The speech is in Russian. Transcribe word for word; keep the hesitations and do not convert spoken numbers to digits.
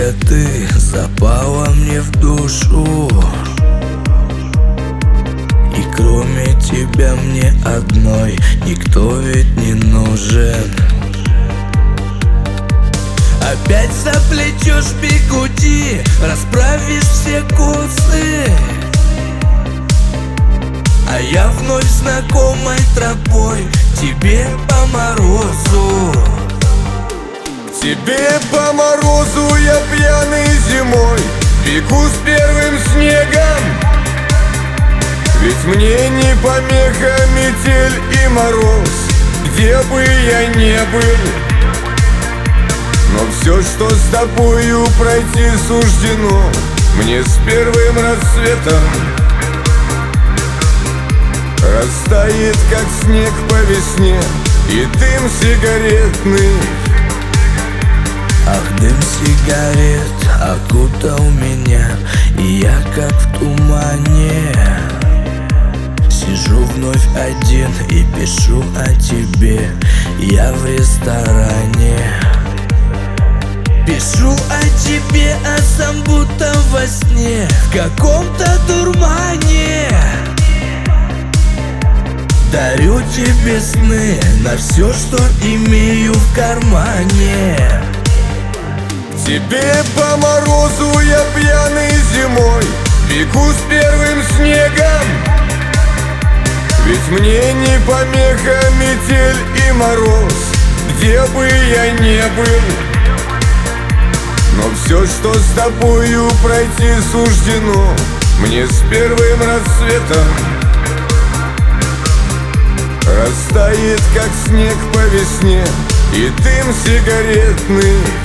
только ты запала мне в душу, и кроме тебя мне одной никто ведь не нужен. Опять заплетешь бигуди, расправишь все косы, а я вновь знакомой тропой к тебе по морозу. К тебе по морозу я пьяный зимой бегу с первым снегом. Ведь мне не помеха метель и мороз, где бы я ни был. Но все, что с тобою пройти суждено, мне с первым рассветом растает, как снег по весне, и дым сигаретный. Ах, дым сигарет окутал меня, и я как в тумане сижу вновь один и пишу о тебе. Я в ресторане пишу о тебе, а сам будто во сне, в каком-то дурмане. Дарю тебе сны на все, что имею в кармане. К тебе по морозу я пьяный зимой бегу с первым снегом. Ведь мне не помеха метель и мороз, где бы я ни был. Но все, что с тобою пройти суждено, мне с первым рассветом растает, как снег по весне, и дым сигаретный.